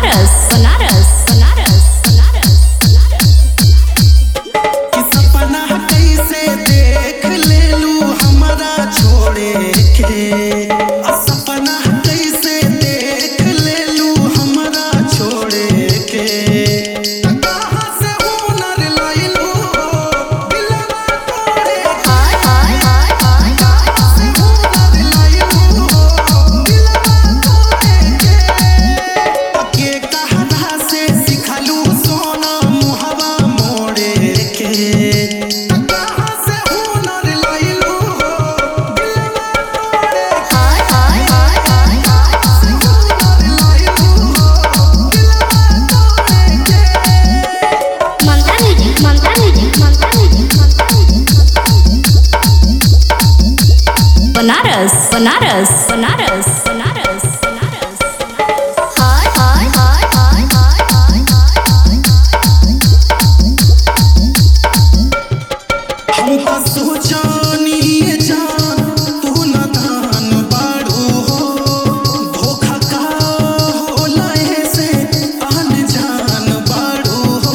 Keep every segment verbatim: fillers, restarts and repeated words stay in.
बनारस बनारस बनारस बनारस कि सपना कैसे देख लेलू हमारा छोड़े के सपना कैसे देख लेलू हमारा छोड़े के कहाँ से हुनर लइलू दिलवा तोड़े हाय हाय हाय हाय कहाँ से हुनर लइलू दिलवा तोड़े के के कहना से सिखलू सोना मुहवा मोड़े के कहाँ से हुनर लइलू दिलवा तोड़े हाय हाय हाय हाय कहाँ से हुनर लइलू दिलवा तोड़े के Mamta music Mamta music Mamta music Banaras Banaras Banaras Banaras Banaras हाय हाय हाय हाय हाय हाय हम तो सोचानी ये जान तू नादान बाड़ू हो धोखा का होला ऐसे अनजान बाड़ू हो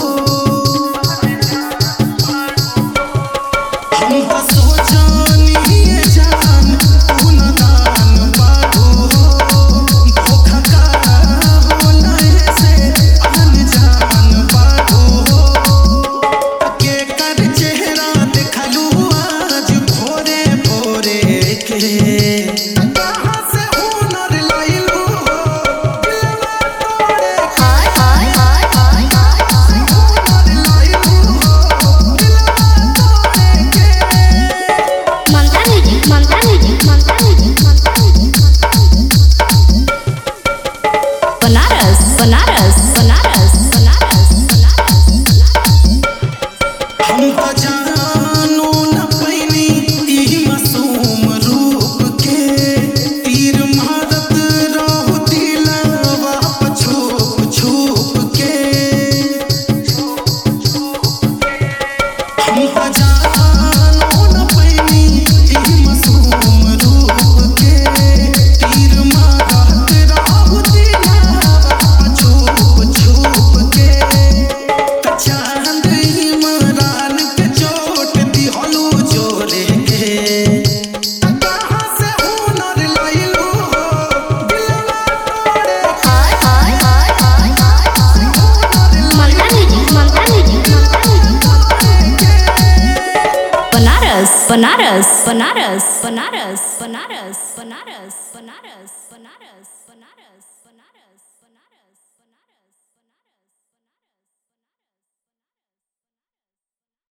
हम तो सोचानी ये जान तू नादान बाड़ू हो धोखा का होला ऐसे अनजान बाड़ू हो के कर चेहरा देखलू आज भोरे भोरे के कहाँ से हुनर लइलू दिलवा तोड़े हाय हाय हाय हाय कहाँ से हुनर लइलू दिलवा तोड़े के Mamta music Mamta music Mamta music Mamta music Banaras Banaras Banaras Banaras Banaras हम तो जानो न पैनी ई मासूम रूप के तीर मारत रहू दिलवा पे छुप छुप के हम तो जानो न पैनी ई मासूम रूप के तीर मारत रहू दिलवा पे छुप छुप के चांद इमरान के चोट दिहलू जोरे के कहाँ से हुनर लइलू दिलवा तोड़े हाय हाय हाय हाय कहाँ से हुनर Mamta music Mamta music Mamta music Banaras Banaras Banaras Banaras Banaras Banaras Banaras Banaras Banaras